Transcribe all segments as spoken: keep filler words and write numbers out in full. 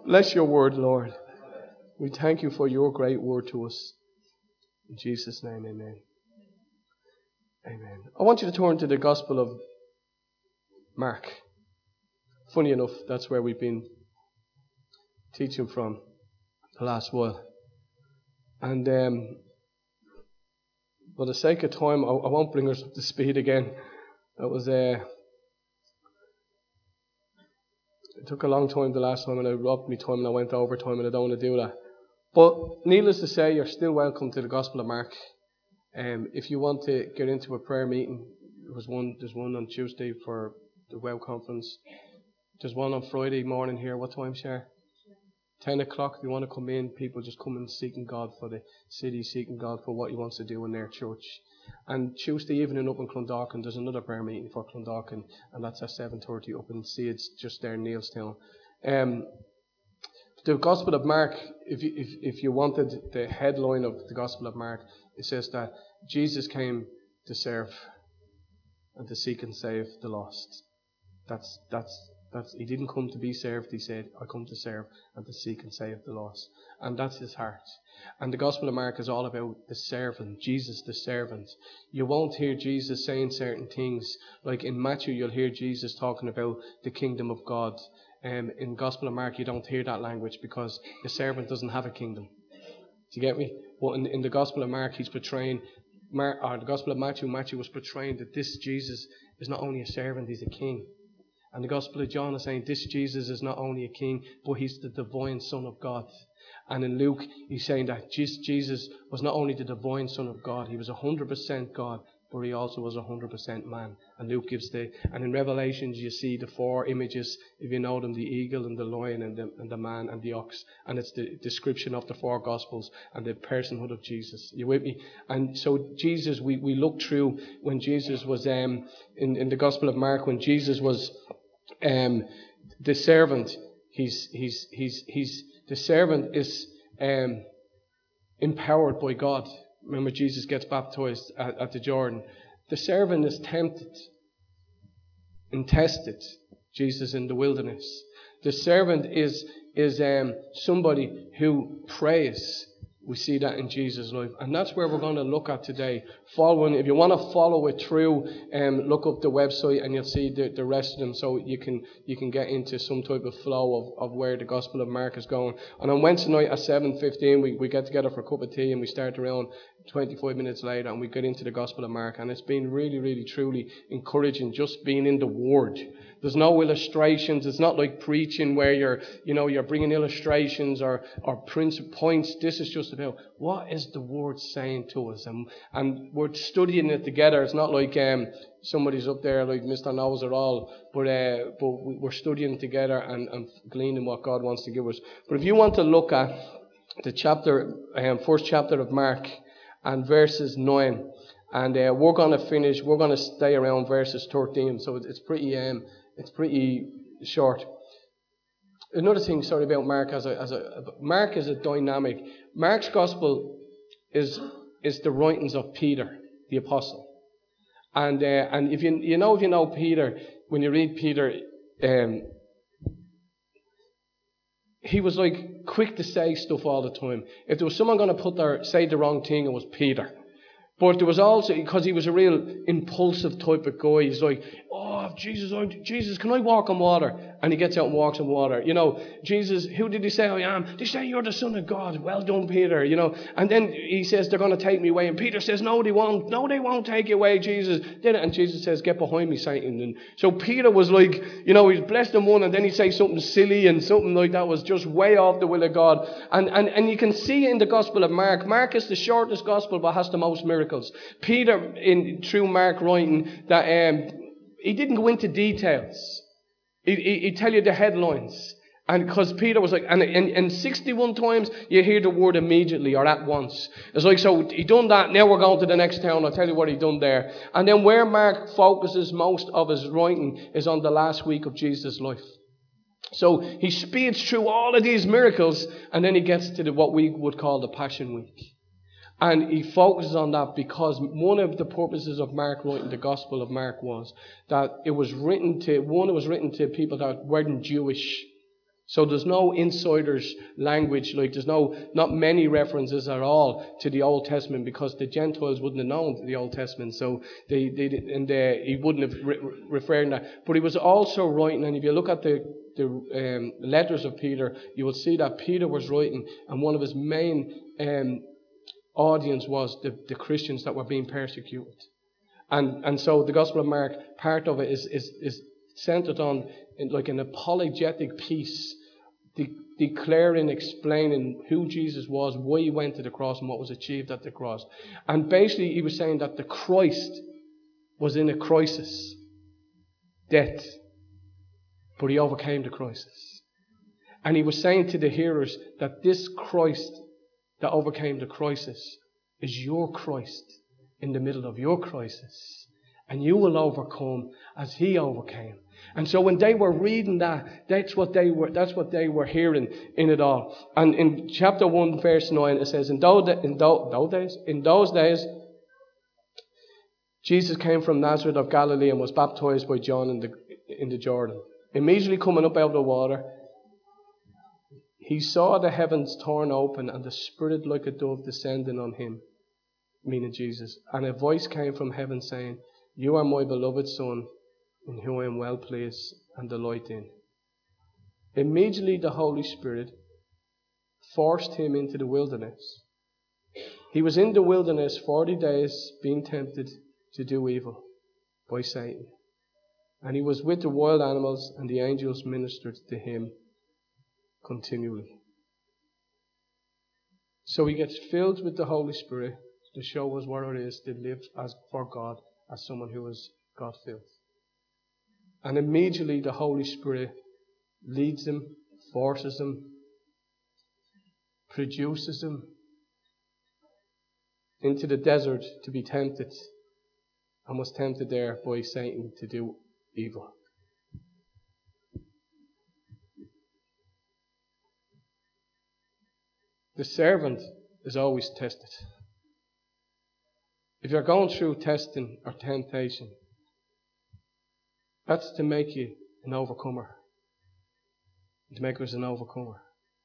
Bless your word, Lord. We thank you for your great word to us. In Jesus' name, amen. Amen. I want you to turn to the Gospel of Mark. Funny enough, that's where we've been teaching from the last while. And um, for the sake of time, I, I won't bring us up to speed again. That was uh, it took a long time the last time, and I robbed me time, and I went over time, and I don't want to do that. But needless to say, you're still welcome to the Gospel of Mark. Um, if you want to get into a prayer meeting, there was one. There's one on Tuesday for the Well Conference. There's one on Friday morning here. What time, Cher? Ten o'clock. If you want to come in, people just come and seeking God for the city, seeking God for what He wants to do in their church. And Tuesday evening up in Clondalkin, there's another prayer meeting for Clondalkin, and that's at seven thirty up in Seeds, just there in Neilstown. Um, the Gospel of Mark, if you, if, if you wanted the headline of the Gospel of Mark, it says that Jesus came to serve and to seek and save the lost. That's that's that's. He didn't come to be served. He said, "I come to serve and to seek and save the lost." And that's His heart. And the Gospel of Mark is all about the servant, Jesus the servant. You won't hear Jesus saying certain things. Like in Matthew, you'll hear Jesus talking about the kingdom of God. Um, in the Gospel of Mark, you don't hear that language because the servant doesn't have a kingdom. Do you get me? But in, in the Gospel of Mark, he's portraying, Mark, or the Gospel of Matthew, Matthew was portraying that this Jesus is not only a servant, he's a king. And the Gospel of John is saying this Jesus is not only a king, but he's the divine Son of God. And in Luke, he's saying that Jesus was not only the divine Son of God, he was one hundred percent God, but he also was one hundred percent man. And Luke gives the, and in Revelations you see the four images, if you know them, the eagle and the lion and the, and the man and the ox. And it's the description of the four Gospels and the personhood of Jesus. You with me? And so Jesus, we, we look through when Jesus was, um, in, in the Gospel of Mark, when Jesus was um, the servant, he's, he's, he's, he's, the servant is um, empowered by God. Remember, Jesus gets baptized at, at the Jordan. The servant is tempted and tested. Jesus in the wilderness. The servant is is um, somebody who prays. We see that in Jesus' life. And that's where we're going to look at today. Following, if you want to follow it through, um, look up the website and you'll see the, the rest of them so you can you can get into some type of flow of, of where the Gospel of Mark is going. And on Wednesday night at seven fifteen, we, we get together for a cup of tea and we start around twenty-five minutes later and we get into the Gospel of Mark. And it's been really, really, truly encouraging just being in the Word. There's no illustrations. It's not like preaching where you're, you know, you're bringing illustrations or, or principal points. This is just about what is the Word saying to us. And, and we're studying it together. It's not like um, somebody's up there like Mister Knows It All. But, uh, but we're studying together and, and gleaning what God wants to give us. But if you want to look at the chapter, um, first chapter of Mark and verses nine. And uh, we're going to finish, we're going to stay around verses thirteen. So it's pretty... Um, It's pretty short. Another thing, sorry, about Mark as a as a Mark is a dynamic. Mark's gospel is is the writings of Peter, the apostle, and uh, and if you you know if you know Peter, when you read Peter, um, he was like quick to say stuff all the time. If there was someone going to put their say the wrong thing, it was Peter. But there was also, because he was a real impulsive type of guy, he's like, oh, Jesus, oh, Jesus, can I walk on water? And he gets out and walks on water. You know, Jesus, who did he say I am? They say you're the Son of God. Well done, Peter, you know. And then he says they're going to take me away. And Peter says, no, they won't. No, they won't take you away, Jesus. And Jesus says, get behind me, Satan. And so Peter was like, you know, he's blessed in one, and then he'd say something silly and something like that was just way off the will of God. And, and, and you can see in the Gospel of Mark, Mark is the shortest Gospel but has the most miracles. Peter, in through Mark writing, that um, he didn't go into details. He, he, he'd tell you the headlines. And because Peter was like, and, and, and sixty-one times you hear the word immediately or at once. It's like, so he done that, now we're going to the next town, I'll tell you what he done there. And then where Mark focuses most of his writing is on the last week of Jesus' life. So he speeds through all of these miracles and then he gets to the, what we would call the Passion Week. And he focuses on that because one of the purposes of Mark writing the Gospel of Mark was that it was written to, one, it was written to people that weren't Jewish. So there's no insider's language, like there's no, not many references at all to the Old Testament, because the Gentiles wouldn't have known the Old Testament, so they, they and they, he wouldn't have re- referred to that. But he was also writing, and if you look at the, the um, letters of Peter, you will see that Peter was writing, and one of his main um, audience was the, the Christians that were being persecuted. And and so the Gospel of Mark, part of it is is, is centered on in like an apologetic piece, de- declaring, explaining who Jesus was, why he went to the cross, and what was achieved at the cross. And basically he was saying that the Christ was in a crisis, death, but he overcame the crisis. And he was saying to the hearers that this Christ that overcame the crisis is your Christ in the middle of your crisis. And you will overcome as he overcame. And so when they were reading that, that's what they were, that's what they were hearing in it all. And in chapter one, verse nine, it says, in those, in those days, in those days, Jesus came from Nazareth of Galilee and was baptized by John in the, in the Jordan. Immediately coming up out of the water, he saw the heavens torn open and the Spirit like a dove descending on him, meaning Jesus. And a voice came from heaven saying, you are my beloved Son, in whom I am well pleased and delight in. Immediately the Holy Spirit forced him into the wilderness. He was in the wilderness forty days being tempted to do evil by Satan. And he was with the wild animals, and the angels ministered to him continually. So he gets filled with the Holy Spirit to show us what it is to live as for God, as someone who is God-filled. And immediately the Holy Spirit leads him, forces him, produces him into the desert to be tempted, and was tempted there by Satan to do evil. The servant is always tested. If you're going through testing or temptation, that's to make you an overcomer. To make us an overcomer.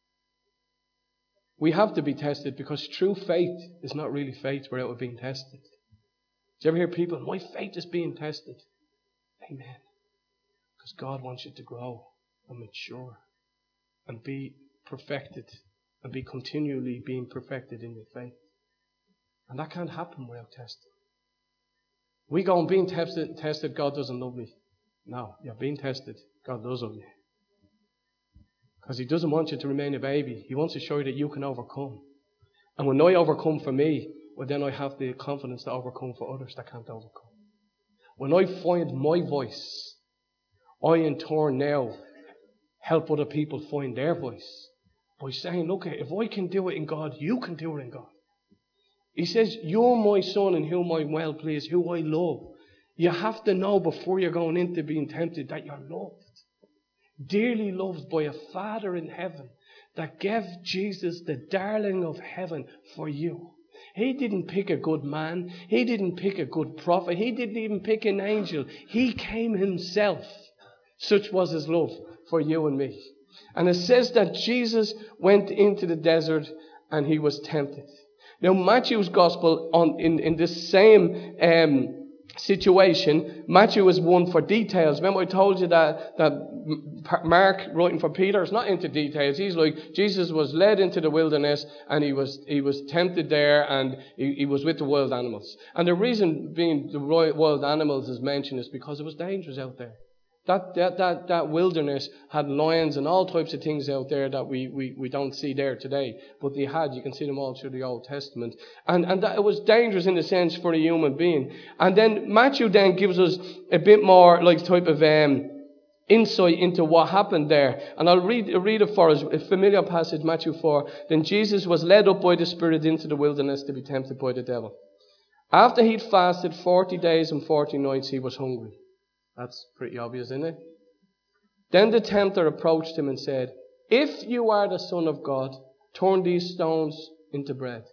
We have to be tested because true faith is not really faith without it being tested. Do you ever hear people, my faith is being tested? Amen. Because God wants you to grow and mature and be perfected and be continually being perfected in your faith. And that can't happen without testing. We go and being tested, tested, God doesn't love me. No, you're being tested. God does love you. Because he doesn't want you to remain a baby. He wants to show you that you can overcome. And when I overcome for me, well, then I have the confidence to overcome for others that can't overcome. When I find my voice, I in turn now help other people find their voice. By saying, look, if I can do it in God, you can do it in God. He says, you're my Son in whom I'm well pleased, who I love. You have to know before you're going into being tempted that you're loved. Dearly loved by a Father in heaven that gave Jesus, the darling of heaven, for you. He didn't pick a good man. He didn't pick a good prophet. He didn't even pick an angel. He came himself. Such was his love for you and me. And it says that Jesus went into the desert and he was tempted. Now Matthew's gospel on in, in this same um, situation, Matthew is one for details. Remember I told you that, that Mark, writing for Peter, is not into details. He's like, Jesus was led into the wilderness and he was he was tempted there and he, he was with the wild animals. And the reason being the wild animals is mentioned is because it was dangerous out there. That, that that that wilderness had lions and all types of things out there that we, we, we don't see there today. But they had, you can see them all through the Old Testament. And and that it was dangerous in a sense for a human being. And then Matthew then gives us a bit more like type of um, insight into what happened there. And I'll read, read it for us, a familiar passage, Matthew four. Then Jesus was led up by the Spirit into the wilderness to be tempted by the devil. After he'd fasted forty days and forty nights, he was hungry. That's pretty obvious, isn't it? Then the tempter approached him and said, if you are the Son of God, turn these stones into bread.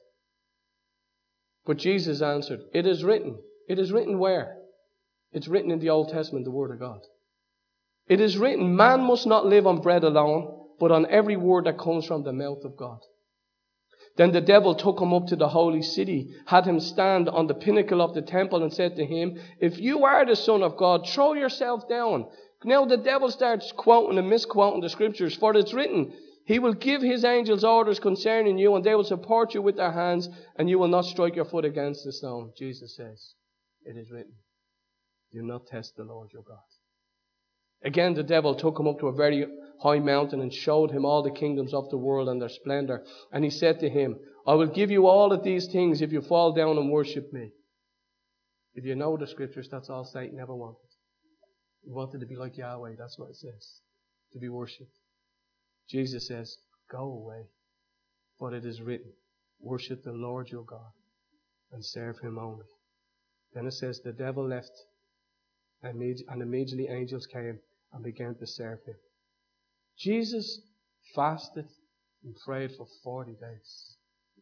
But Jesus answered, it is written. It is written where? It's written in the Old Testament, the Word of God. It is written, man must not live on bread alone, but on every word that comes from the mouth of God. Then the devil took him up to the holy city, had him stand on the pinnacle of the temple, and said to him, "If you are the Son of God, throw yourself down." Now the devil starts quoting and misquoting the scriptures. For it's written, "He will give his angels orders concerning you, and they will support you with their hands, and you will not strike your foot against the stone." Jesus says, "It is written, do not test the Lord your God." Again, the devil took him up to a very high mountain and showed him all the kingdoms of the world and their splendor. And he said to him, "I will give you all of these things if you fall down and worship me." If you know the scriptures, that's all Satan ever wanted. He wanted to be like Yahweh. That's what it says. To be worshipped. Jesus says, "Go away. For it is written, worship the Lord your God and serve him only." Then it says the devil left, and immediately angels came and began to serve him. Jesus fasted and prayed for forty days.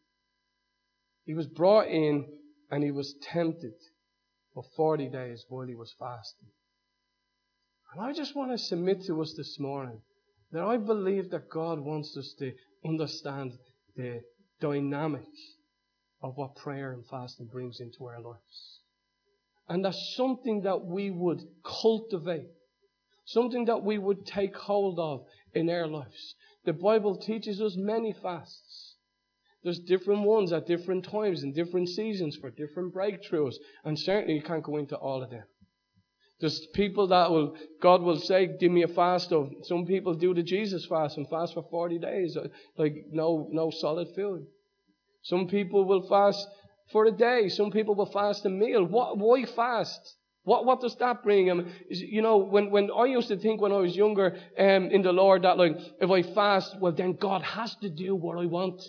He was brought in and he was tempted for forty days while he was fasting. And I just want to submit to us this morning that I believe that God wants us to understand the dynamic of what prayer and fasting brings into our lives. And that's something that we would cultivate. Something that we would take hold of in our lives. The Bible teaches us many fasts. There's different ones at different times and different seasons for different breakthroughs. And certainly you can't go into all of them. There's people that will, God will say, give me a fast of, some people do the Jesus fast and fast for forty days. Like no, no solid food. Some people will fast for a day. Some people will fast a meal. What, why fast? What, what does that bring? Um, you know, when, when I used to think when I was younger um, in the Lord that like, if I fast, well then God has to do what I want.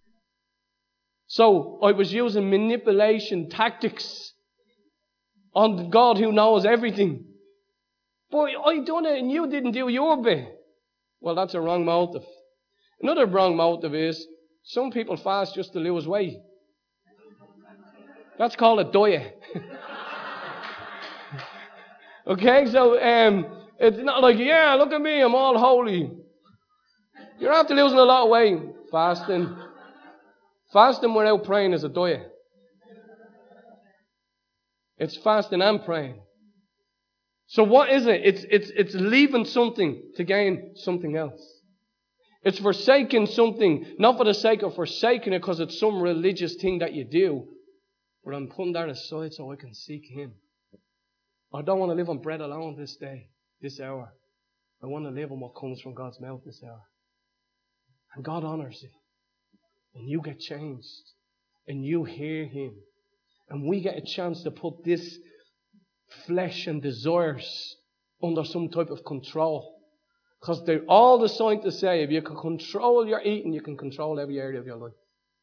So I was using manipulation tactics on God who knows everything. But I done it and you didn't do your bit. Well, that's a wrong motive. Another wrong motive is some people fast just to lose weight. That's called a diet. Okay, so um, it's not like, yeah, look at me, I'm all holy. You're after losing a lot of weight. Fasting. Fasting without praying is a diet. It's fasting and praying. So what is it? It's, it's, it's leaving something to gain something else. It's forsaking something, not for the sake of forsaking it because it's some religious thing that you do, but I'm putting that aside so I can seek Him. I don't want to live on bread alone this day, this hour. I want to live on what comes from God's mouth this hour. And God honors it. And you get changed. And you hear Him. And we get a chance to put this flesh and desires under some type of control. Because they're all designed to say, if you can control your eating, you can control every area of your life.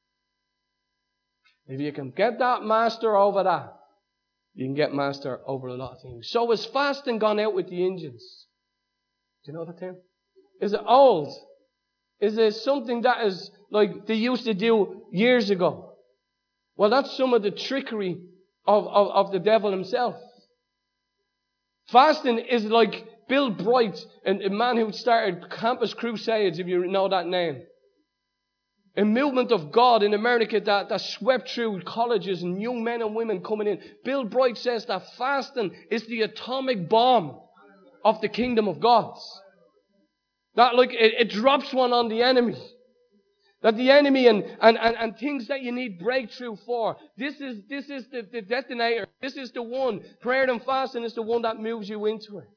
If you can get that master over that, you can get master over a lot of things. So is fasting gone out with the engines? Do you know the term? Is it old? Is it something that is like they used to do years ago? Well, that's some of the trickery of, of, of the devil himself. Fasting is like Bill Bright, and a man who started Campus Crusades, if you know that name. A movement of God in America that, that swept through colleges and young men and women coming in. Bill Bright says that fasting is the atomic bomb of the kingdom of God. That like it, it drops one on the enemy. That the enemy and, and, and, and things that you need breakthrough for. This is this is the, the detonator. This is the one. Prayer and fasting is the one that moves you into it.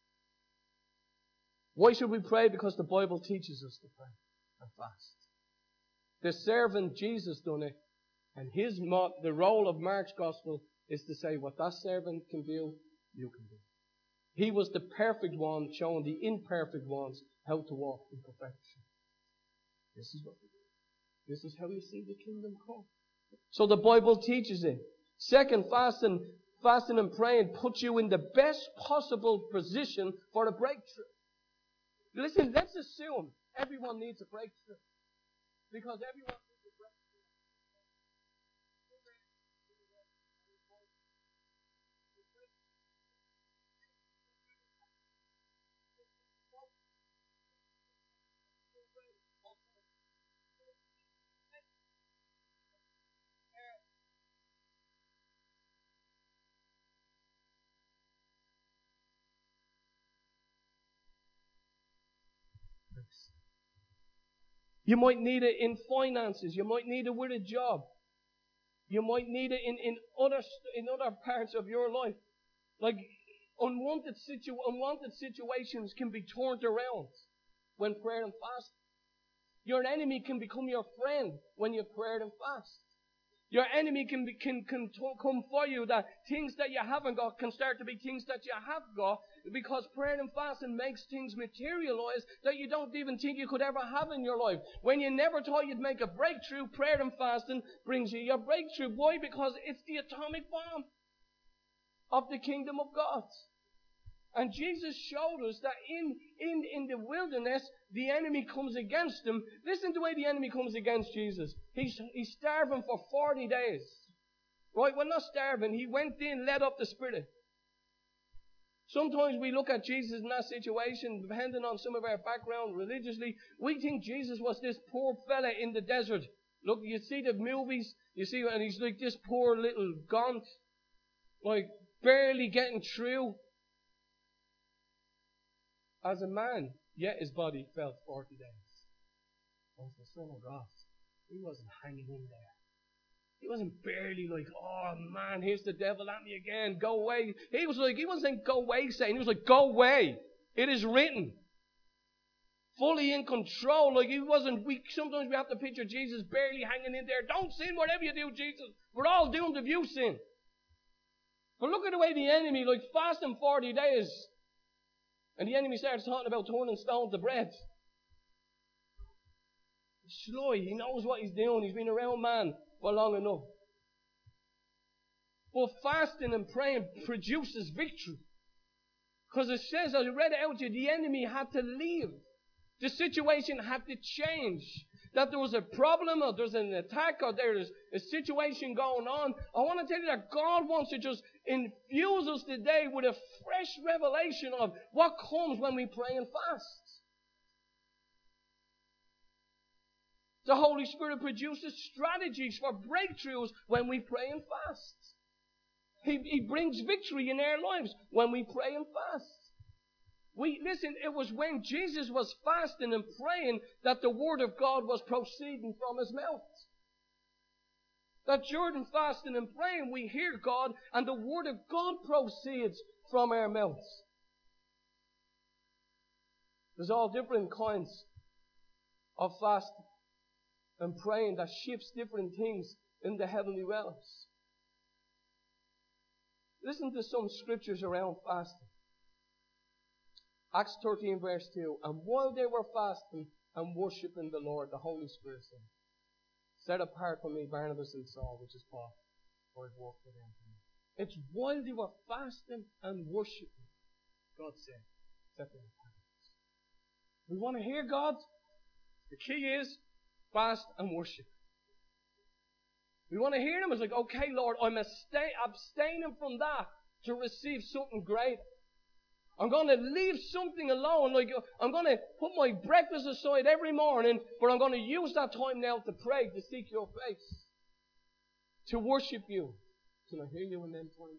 Why should we pray? Because the Bible teaches us to pray and fast. The servant Jesus done it, and his the role of Mark's gospel is to say what that servant can do, you can do. He was the perfect one, showing the imperfect ones how to walk in perfection. This is what we do. This is how you see the kingdom come. So the Bible teaches it. Second, fasting, fasting and praying puts you in the best possible position for a breakthrough. Listen, let's assume everyone needs a breakthrough. Because everyone needs a breakthrough. You might need it in finances. You might need it with a job. You might need it in, in other in other parts of your life. Like unwanted situ unwanted situations can be turned around when prayer and fast. Your enemy can become your friend when you pray and fast. Your enemy can be, can can t- come for you. That things that you haven't got can start to be things that you have got, because prayer and fasting makes things materialize that you don't even think you could ever have in your life. When you never thought you'd make a breakthrough, prayer and fasting brings you your breakthrough. Why? Because it's the atomic bomb of the kingdom of God. And Jesus showed us that in, in, in the wilderness, the enemy comes against him. Listen to the way the enemy comes against Jesus. He's, he's starving for forty days. Right? Well, not starving. He went in, led up the Spirit. Sometimes we look at Jesus in that situation, depending on some of our background religiously, we think Jesus was this poor fella in the desert. Look, you see the movies, you see, and he's like this poor little gaunt, like barely getting through. As a man, yet his body felt forty days. As the Son of God, he wasn't hanging in there. He wasn't barely like, oh man, here's the devil at me again, go away. He was like, he wasn't saying go away, saying, he was like, go away. It is written. Fully in control. Like he wasn't weak. Sometimes we have to picture Jesus barely hanging in there. Don't sin whatever you do, Jesus. We're all doomed if you sin. But look at the way the enemy, like fasting forty days. And the enemy starts talking about turning stone to bread. He's sly. He knows what he's doing. He's been around man for long enough. But fasting and praying produces victory. Because it says, as I read it out to you, the enemy had to leave. The situation had to change. That there was a problem, or there's an attack, or there's a situation going on. I want to tell you that God wants to just infuse us today with a fresh revelation of what comes when we pray and fast. The Holy Spirit produces strategies for breakthroughs when we pray and fast. He, he brings victory in our lives when we pray and fast. We, listen, it was when Jesus was fasting and praying that the Word of God was proceeding from His mouth. That during fasting and praying we hear God and the Word of God proceeds from our mouths. There's all different kinds of fasting and praying that shifts different things in the heavenly realms. Listen to some scriptures around fasting. Acts thirteen verse two. And while they were fasting and worshipping the Lord, the Holy Spirit said, set apart for me Barnabas and Saul, which is Paul, for his work for them. It's while they were fasting and worshipping, God said, set them apart. We want to hear God. The key is fast and worship. We want to hear Him. It's like, okay, Lord, I'm abstaining from that to receive something great. I'm going to leave something alone. Like I'm going to put my breakfast aside every morning, but I'm going to use that time now to pray, to seek your face, to worship you. Can I hear you in them times?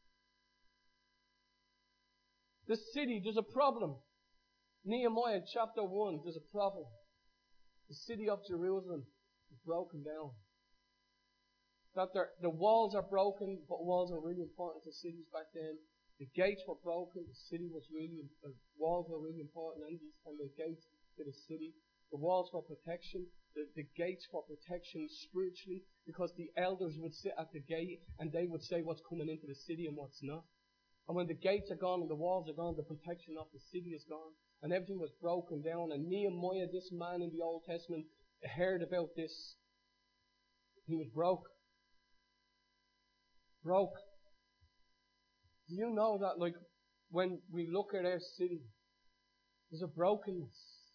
The city, there's a problem. Nehemiah chapter one, there's a problem. The city of Jerusalem is broken down. That the walls are broken, but walls are really important to cities back then. The gates were broken. The city was really, the walls were really important. And these kind of gates to the city. The walls for protection. The, the gates for protection spiritually. Because the elders would sit at the gate and they would say what's coming into the city and what's not. And when the gates are gone and the walls are gone, the protection of the city is gone. And everything was broken down. And Nehemiah, this man in the Old Testament, heard about this. He was broke. Broke. Do you know that, like, when we look at our city, there's a brokenness.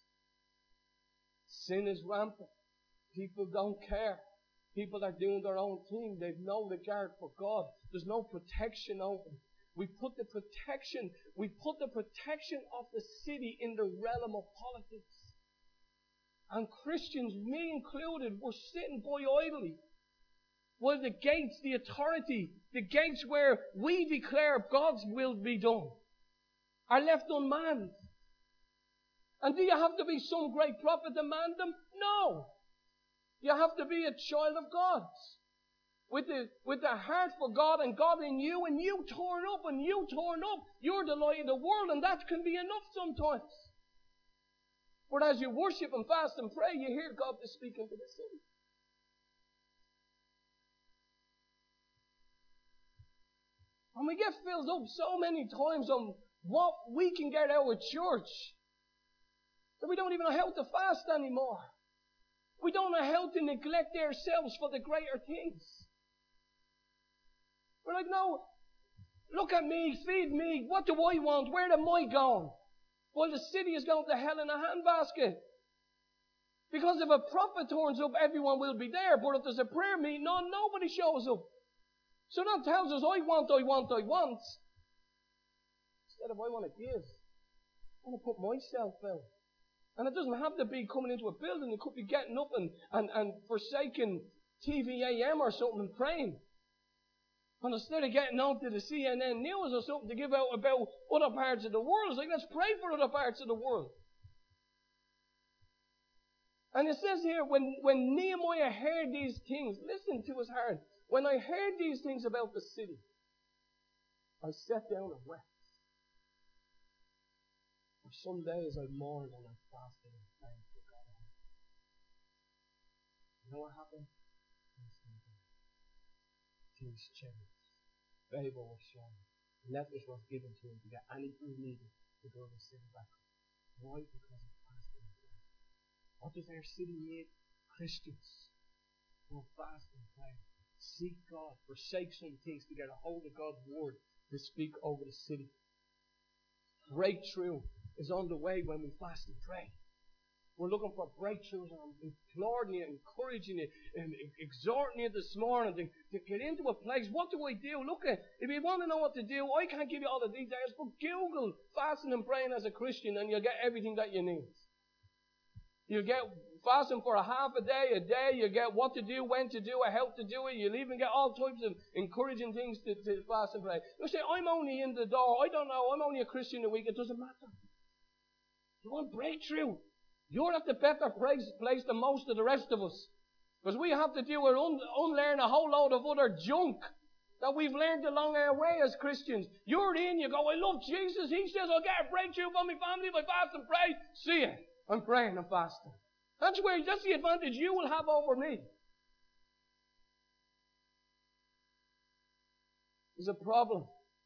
Sin is rampant. People don't care. People are doing their own thing. They've no regard for God. There's no protection over them. We put the protection, we put the protection of the city in the realm of politics. And Christians, me included, were sitting by idly. While the gates, the authority, the gates where we declare God's will be done, are left unmanned. And do you have to be some great prophet to man them? No. You have to be a child of God. With the, with the heart for God and God in you, and you torn up and you torn up. You're the light of the world, and that can be enough sometimes. But as you worship and fast and pray, you hear God to speak into the city. And we get filled up so many times on what we can get out of church that we don't even know how to fast anymore. We don't know how to neglect ourselves for the greater things. We're like, no, look at me, feed me. What do I want? Where am I going? Well, the city is going to hell in a handbasket. Because if a prophet turns up, everyone will be there. But if there's a prayer meeting on, nobody shows up. So that tells us, I want, I want, I want. Instead of I want to give, I want to put myself out. And it doesn't have to be coming into a building. It could be getting up and, and, and forsaking T V A M or something and praying. And instead of getting on to the C N N News or something to give out about other parts of the world, it's like, let's pray for other parts of the world. And it says here, when, when Nehemiah heard these things, listen to his heart. When I heard these things about the city, I sat down and wept. For some days I mourned and I fasted and prayed for God. You know what happened? Things changed. Favor was shown. Letters was given to him to get anything needed to build the city back up. Why? Because of fasting and prayer. What does our city need? Christians who fast and pray. Seek God. Forsake some things to get a hold of God's word to speak over the city. Breakthrough is on the way when we fast and pray. We're looking for breakthroughs, and I'm imploring you, encouraging you, and exhorting you this morning to, to get into a place. What do I do? Look at, if you want to know what to do, I can't give you all the details, but Google fasting and praying as a Christian and you'll get everything that you need. You'll get fasting for a half a day, a day, you get what to do, when to do it, how to do it. You'll even get all types of encouraging things to, to fast and pray. You say, I'm only in the door, I don't know, I'm only a Christian a week, it doesn't matter. You want breakthrough. You're at the better place, place than most of the rest of us. Because we have to do is un, unlearn a whole load of other junk that we've learned along our way as Christians. You're in, you go, I love Jesus. He says I'll get a breakthrough for my family if I fast and pray. See it. I'm praying and fasting. That's where, that's the advantage you will have over me. There's a problem.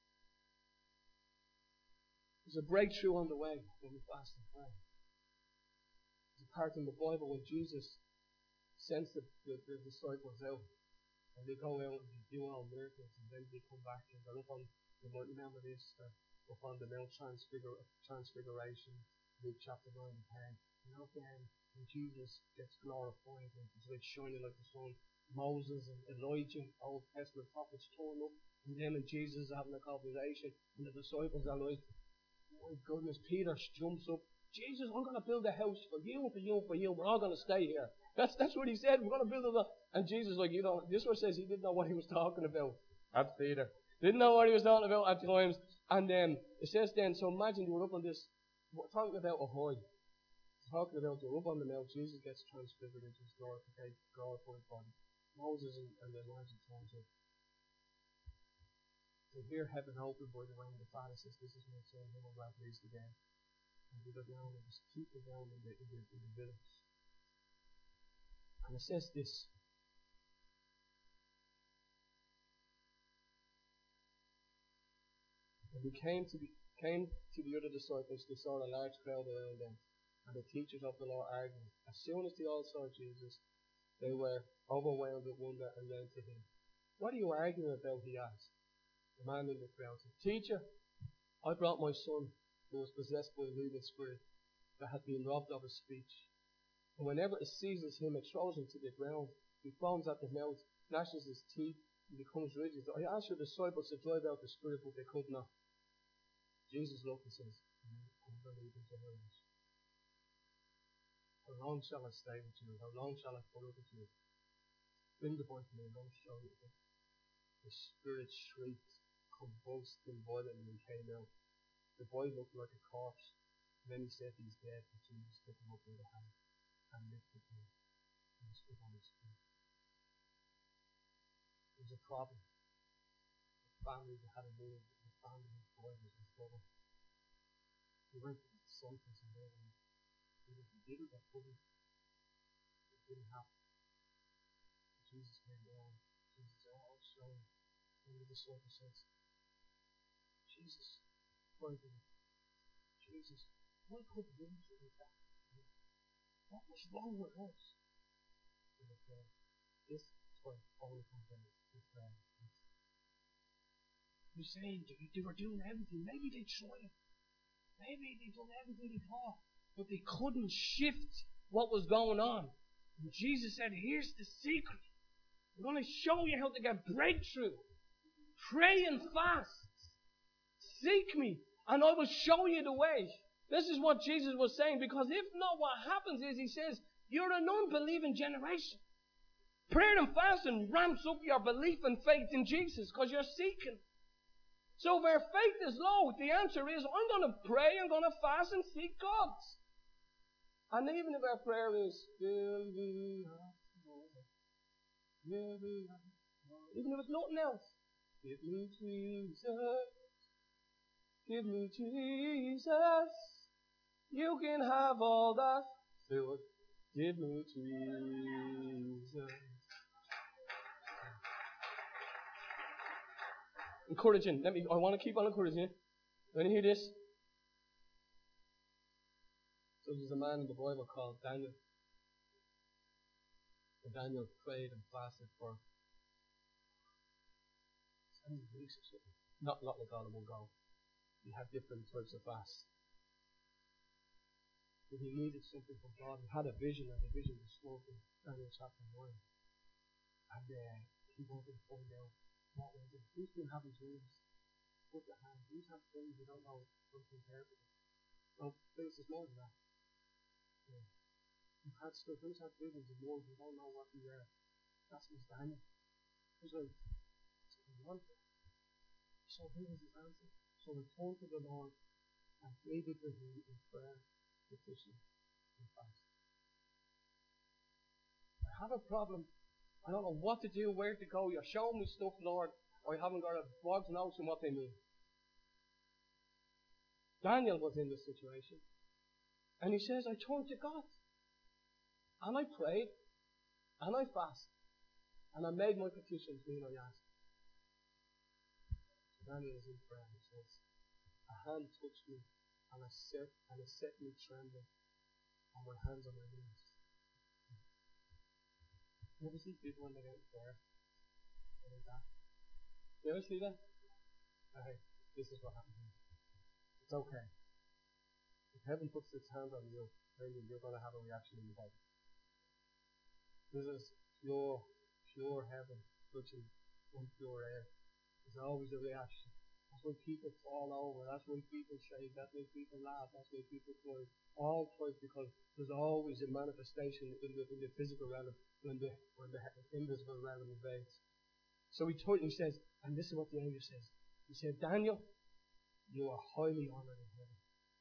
There's a breakthrough on the way when we fast and pray. There's a part in the Bible when Jesus sends the, the, the disciples out, and they go out and they do all miracles, and then they come back and they're up on, you might remember this, they're up on the Mount Transfigur- Transfiguration, Luke chapter nine and ten. And up then, when Jesus gets glorified and it's like shining like the sun, Moses and Elijah, Old Testament prophets, turn up, and them and Jesus are having a conversation, and the disciples are like, my goodness, Peter jumps up, Jesus, I'm going to build a house for you and for you and for you. We're all going to stay here. That's that's what he said. We're going to build a... And Jesus, like, you know, this one says he didn't know what he was talking about. That's Peter. Didn't know what he was talking about at times. And then, um, it says then, so imagine you were up on this, talking about a high. Talking about you're up on the mount, Jesus gets transfigured into his glorified, glorified body. Moses and, and Elijah turns up. They hear heaven open by the way, and the Father says, this is my son, whom I'm well pleased again. And we go down, and there's people down in the, in the, in the village. And it says this. When he came to the, came to the other disciples, they saw a large crowd around them, and the teachers of the law arguing. As soon as they all saw Jesus, they were overwhelmed with wonder and ran to him. What are you arguing about? He asked. The man in the crowd said, Teacher, I brought my son, who was possessed by an evil spirit, that had been robbed of his speech. And whenever it seizes him, it throws him to the ground. He foams at the mouth, gnashes his teeth, and becomes rigid. I asked your disciples to drive out the spirit, but they could not. Jesus looked and says, Unbelieving generation. How long shall I stay with you? How long shall I follow with you? Bring the boy to me, and I'll show you. The spirit shrieked, convulsed and violently, and came out. The boy looked like a corpse, And then he said he's dead, and Jesus took him up by the hand and lifted him and stood on his feet. There was a problem. The family that had a need, the family whose boy was in trouble. He went to the sultans and they were, he didn't get trouble. It didn't happen. Jesus came down. Jesus said, oh, sorry. And the disciple says, Jesus, why did it? Jesus, why could we do that? What was wrong with us? And he said, this is what only comes in this way. You're saying they were doing everything. Maybe they tried. Maybe they done everything they thought. But they couldn't shift what was going on. And Jesus said, here's the secret. I'm going to show you how to get breakthrough. Pray and fast. Seek me, and I will show you the way. This is what Jesus was saying, because if not, what happens is, he says, you're an unbelieving generation. Prayer and fasting ramps up your belief and faith in Jesus, because you're seeking. So where faith is low, the answer is, I'm going to pray, I'm going to fast and seek God. And even if our prayer is, fill me up, Lord, fill me up, Lord. Even if it's nothing else, give me Jesus, give me Jesus, you can have all that, fill it, give me Jesus. Encouraging. Let me. I want to keep on encouraging you. When you hear this, so there's a man in the Bible called Daniel. And Daniel prayed and fasted for seven weeks or something. Not not like all in one go. He had different types of fasts. But he needed something from God. He had a vision, and the vision was spoken. Daniel chapter nine. And uh, he wanted to find out. What was it? Who's been having dreams? Put the hand. Who's had dreams you don't know something terrible? Well, things is more than that. Yeah. You've had stuff. Who's had visions of more you don't know what you are? That's Miss Daniel. He's like, that's what he wanted. So here was his answer. So he turned to the Lord and pleaded with him in prayer, petition, and fast. I have a problem. I don't know what to do, where to go. You're showing me stuff, Lord. I haven't got a bog's nose in what they mean. Daniel was in this situation. And he says, I turned to God. And I prayed. And I fasted. And I made my petitions being I asked. So Daniel is in prayer. He says, a hand touched me. And I set, and it set me trembling. On my hands on my knees. You ever see people when they get in prayer? Like that? You ever see that? Okay, this is what happens. It's okay. If heaven puts its hand on you, then you're going to have a reaction in your body. This is pure, pure heaven touching impure air. There's always a reaction. That's when people fall over. That's when people shake. That's when people laugh. That's when people cry. All twice, because there's always a manifestation in the, in the physical realm when the, when the invisible realm invades. So he told him, he says, and this is what the angel says. He said, Daniel, you are highly honored in heaven.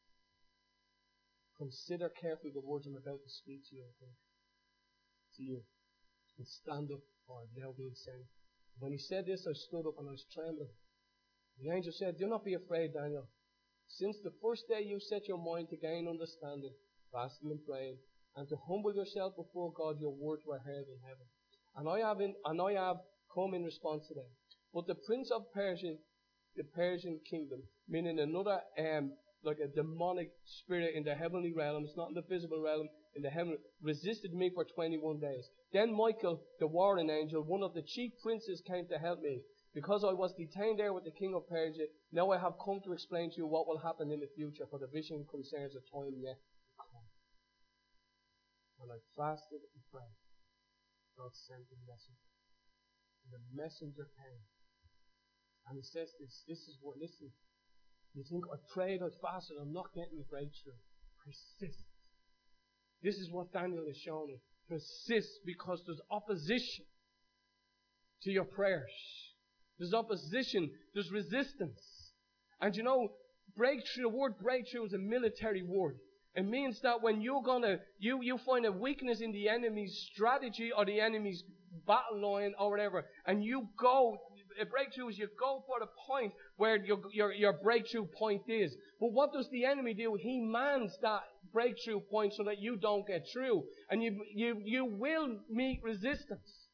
Consider carefully the words I'm about to speak to you, to you, and stand up, for I've now been sent. When he said this, I stood up and I was trembling. The angel said, do not be afraid, Daniel. Since the first day you set your mind to gain understanding, fasting and praying, and to humble yourself before God, your words were heard in heaven. And I have in, and I have come in response to them. But the prince of Persia, the Persian kingdom, meaning another, um, like a demonic spirit in the heavenly realms, not in the physical realm, in the heaven, resisted me for twenty-one days. Then Michael, the warring angel, one of the chief princes, came to help me. Because I was detained there with the king of Persia, now I have come to explain to you what will happen in the future, for the vision concerns a time yet to come. When I fasted and prayed, God sent a messenger. And the messenger came. And he says this, this is what, listen, you think I prayed, I fasted, I'm not getting the breakthrough. Persist. This is what Daniel is showing me. Persist, because there's opposition to your prayers. There's opposition. There's resistance. And you know, breakthrough, the word breakthrough is a military word. It means that when you're gonna, you, you find a weakness in the enemy's strategy or the enemy's battle line or whatever, and you go, a breakthrough is you go for the point where your, your, your breakthrough point is. But what does the enemy do? He mans that breakthrough point so that you don't get through. And you, you, you will meet resistance.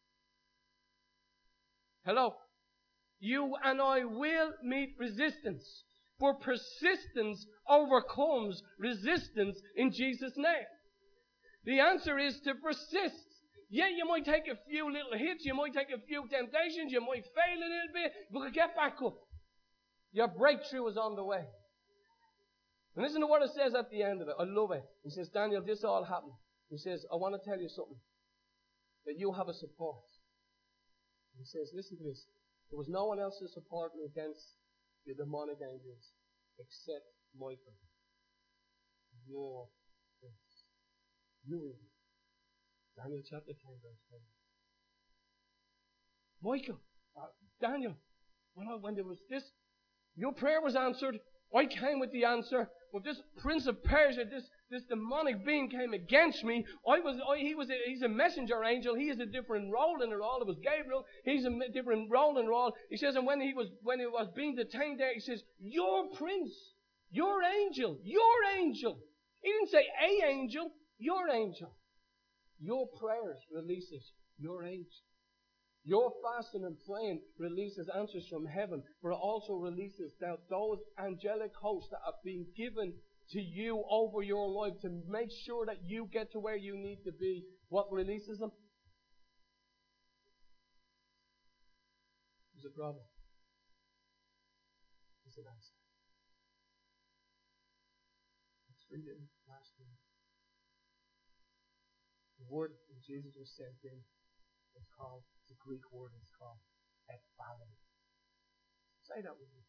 Hello? You and I will meet resistance. But persistence overcomes resistance in Jesus' name. The answer is to persist. Yeah, you might take a few little hits, you might take a few temptations, you might fail a little bit, but get back up. Your breakthrough is on the way. And listen to what it says at the end of it. I love it. He says, Daniel, this all happened. He says, I want to tell you something. That you have a support. He says, listen to this. There was no one else to support me against the demonic angels except Michael. Your prince. You read it. Daniel chapter ten, verse ten. Michael, uh, Daniel, when, I, when there was this, your prayer was answered. I came with the answer. But this prince of Persia, this, this demonic being came against me. I was, I, he was a, he's a messenger angel. He is a different role in it all. It was Gabriel. He's a different role in it all. He says, and when he was, when he was being detained there, he says, your prince, your angel, your angel. He didn't say a angel, your angel. Your prayers releases your angel. Your fasting and praying releases answers from heaven, but it also releases that those angelic hosts that have been given to you over your life to make sure that you get to where you need to be. What releases them? There's a problem. There's an answer. Let's read it last week. The word that Jesus was sent in is called, the Greek word is called ekbalo. Say that with me.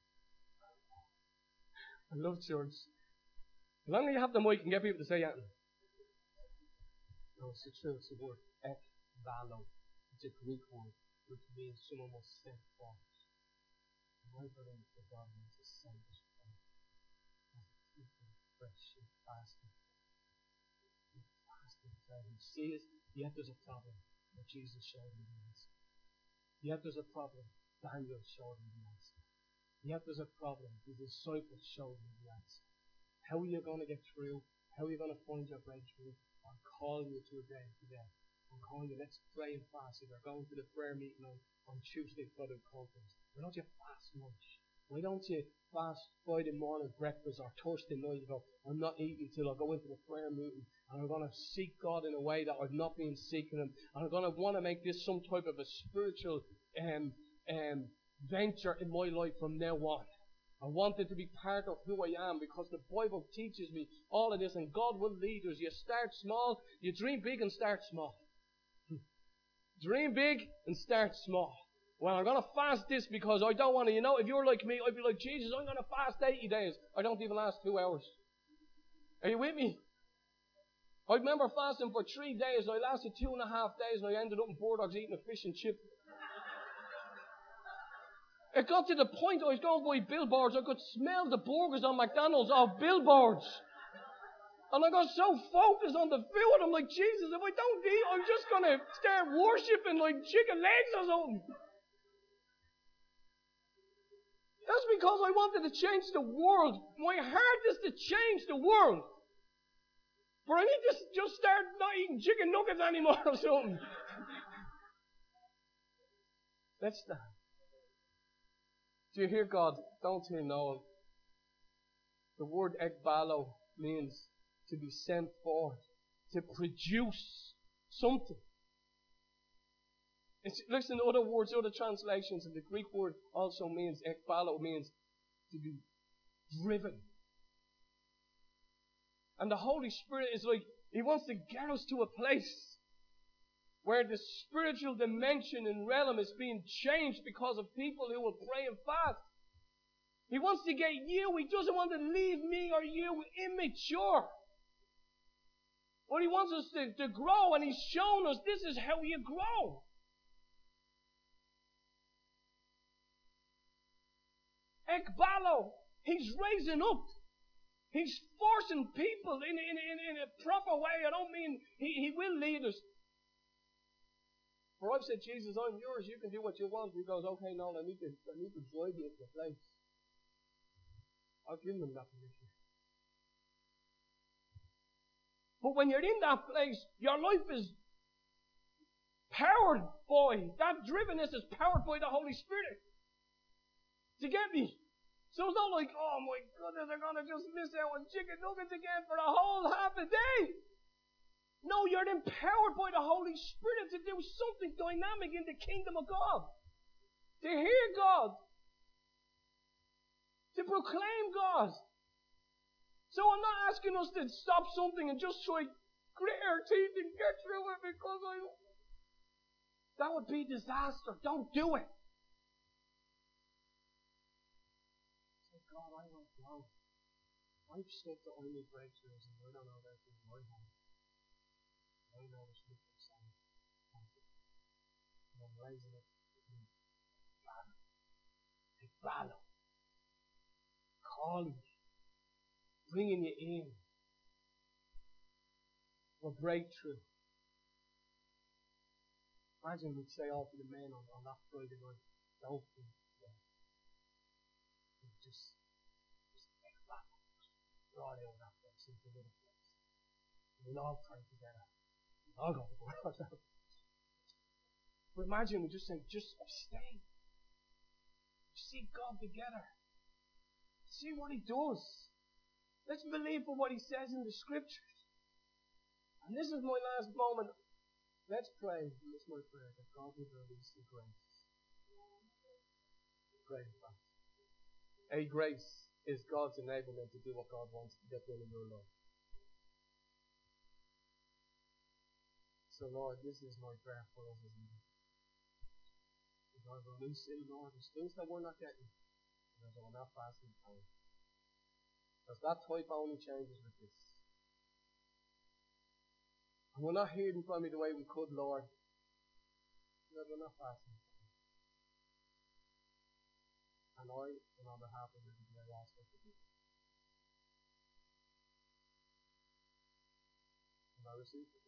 I love church. As long as you have the mic and get people to say anything. No, it's the truth. It's the word ekbalo. It's a Greek word which means someone was sent forth. I believe that God wants to send us forth. As a people, fresh and fasting. You see it, yet there's a problem. But Jesus showed him the answer. Yet there's a problem. Daniel showed him the answer. Yet there's a problem. The disciples showed him the answer. How are you going to get through? How are you going to find your breakthrough? I'm calling you to a day today. I'm calling you, let's pray and fast. If you're going to the prayer meeting on, on Tuesday for the conference, why don't you fast lunch? Why don't you fast Friday morning breakfast or Thursday night? You go, I'm not eating till I go into the prayer meeting. And I'm going to seek God in a way that I've not been seeking Him. And I'm going to want to make this some type of a spiritual um, um, venture in my life from now on. I want it to be part of who I am because the Bible teaches me all of this. And God will lead us. You start small. You dream big and start small. Dream big and start small. Well, I'm going to fast this because I don't want to, you know, if you're like me, I'd be like, Jesus, I'm going to fast eighty days. I don't even last two hours. Are you with me? I remember fasting for three days. I lasted two and a half days and I ended up in Bordeaux eating a fish and chip. It got to the point I was going by billboards. I could smell the burgers on McDonald's off billboards. And I got so focused on the food. I'm like, Jesus, if I don't eat, I'm just going to start worshipping like chicken legs or something. That's because I wanted to change the world. My heart is to change the world. But I need to just start not eating chicken nuggets anymore or something. Let's stand. Do you hear God? Don't hear no one. The word ekbalo means to be sent forth, to produce something. It's, listen, other words, other translations, and the Greek word also means, ekbalo means to be driven. And the Holy Spirit is like, He wants to get us to a place where the spiritual dimension and realm is being changed because of people who will pray and fast. He wants to get you. He doesn't want to leave me or you immature. But He wants us to, to grow, and He's shown us this is how you grow. Ekbalo. He's raising up. He's forcing people in, in, in, in a proper way. I don't mean he, he will lead us. For I've said, Jesus, I'm yours. You can do what you want. He goes, okay, no, I need to, I need to drive you into the place. I've given them that permission. But when you're in that place, your life is powered by, that drivenness is powered by the Holy Spirit. Do you get me? So it's not like, oh my goodness, I'm going to just miss out on chicken nuggets again for a whole half a day. No, you're empowered by the Holy Spirit to do something dynamic in the kingdom of God. To hear God. To proclaim God. So I'm not asking us to stop something and just try grit our teeth and get through it because I... That would be disaster. Don't do it. Say, God, I don't know. I've stuff that I need breakthroughs and I don't know about things I have. I know the truth of saying, and I'm raising it in battle. A battle. Calling you. Bringing you in. For breakthrough. Imagine we'd say all to the men on, on that Friday night, don't think today. Just, just take a battle. Draw out that place into another place. We'll all pray together. I'll go to work. But imagine we just say, just abstain. Seek God together. See what He does. Let's believe for what He says in the Scriptures. And this is my last moment. Let's pray. This is my prayer that God will release the grace. Pray fast. A grace is God's enablement to do what God wants to get done in your life. So Lord, this is my prayer for us as leaders. God, release in, Lord, there's things that we're not getting. Because we're not fasting time. Because that type only changes with this. And we're not hearing from you the way we could, Lord. Because we're not fasting time. And I, and on behalf of everybody, I ask us to do this. And I receive it.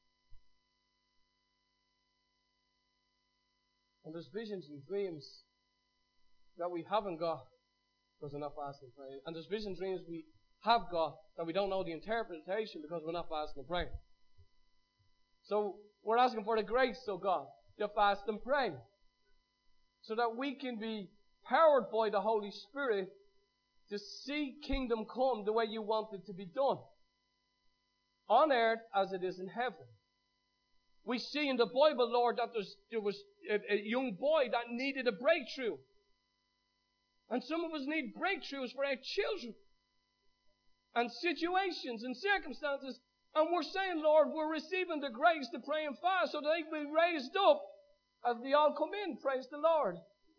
And there's visions and dreams that we haven't got because we're not fasting and praying. And there's visions and dreams we have got that we don't know the interpretation because we're not fasting and praying. So we're asking for the grace of God to fast and pray. So that we can be powered by the Holy Spirit to see kingdom come the way you want it to be done. On earth as it is in heaven. We see in the Bible, Lord, that there's, there was a, a young boy that needed a breakthrough. And some of us need breakthroughs for our children. And situations and circumstances. And we're saying, Lord, we're receiving the grace to pray and fast so that they will be raised up as they all come in. Praise the Lord.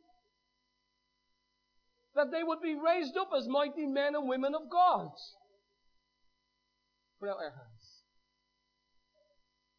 That they would be raised up as mighty men and women of God. Put out our hands.